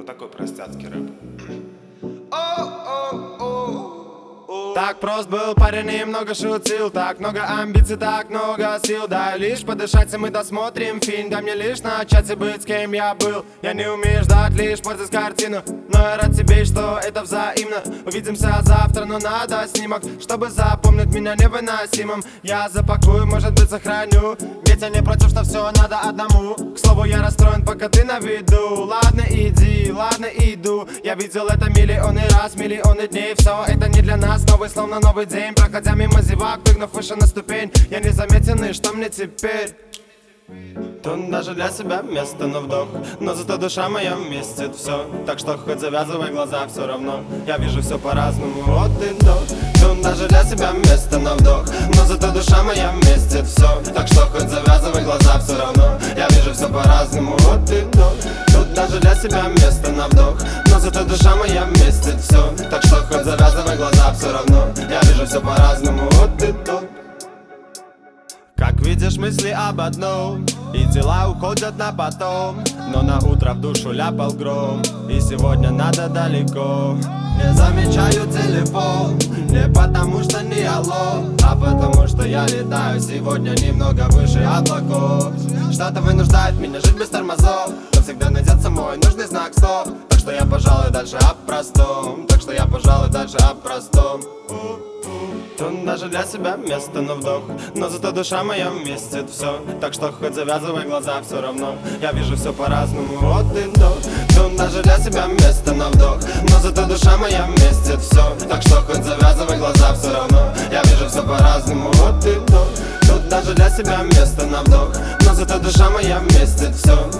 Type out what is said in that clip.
Вот такой простяцкий рэп. Так прост был парень и много шутил, так много амбиций, так много сил. Дай лишь подышать, и мы досмотрим фильм. Дай мне лишь начать и быть, с кем я был. Я не умею ждать, лишь портить картину, но я рад тебе, что это взаимно. Увидимся завтра, но надо снимок, чтобы запомнить меня невыносимым. Я запакую, может быть сохраню, ведь я не против, что все надо одному. К слову, я расстроен, пока ты на виду. Ладно, иди, ладно, иду. Я видел это миллионы раз, миллионы дней. Все это не для нас, новый словно новый день. Проходя мимо зевак, прыгнув выше на ступень, я незаметен, и что мне теперь? Тут даже для себя место на вдох, но зато душа моя вместит все. Так что хоть завязывай глаза, все равно я вижу все по-разному, вот и до. Тут даже для себя место на вдох, но зато душа моя вместит все. Так что хоть завязывай глаза, все равно я вижу все по-разному, вот и до. Тут даже для себя место на вдох, но зато душа моя вместит все. Так что хоть завязывай глаза, все равно я вижу все по-разному, вот и до. Как видишь, мысли об одном, и дела уходят на потом. Но на утро в душу ляпал гром, и сегодня надо далеко. Не замечаю телефон, не потому что не алло, а потому что я летаю сегодня немного выше облаков. Что-то вынуждает меня жить без тормозов, но всегда найдется мой нужный знак стоп. Так что я, пожалуй, дальше о простом, так что я, пожалуй, дальше о простом. Тут даже для себя место на вдох, но зато душа моя вместит все. Так что хоть завязывай глаза, все равно я вижу все по-разному, вот и до. Тут даже для себя место на вдох, но зато душа моя вместит все. Так что хоть завязывай глаза, все равно я вижу все по-разному, вот и до. Тут даже для себя место на вдох, но зато душа моя вместит все.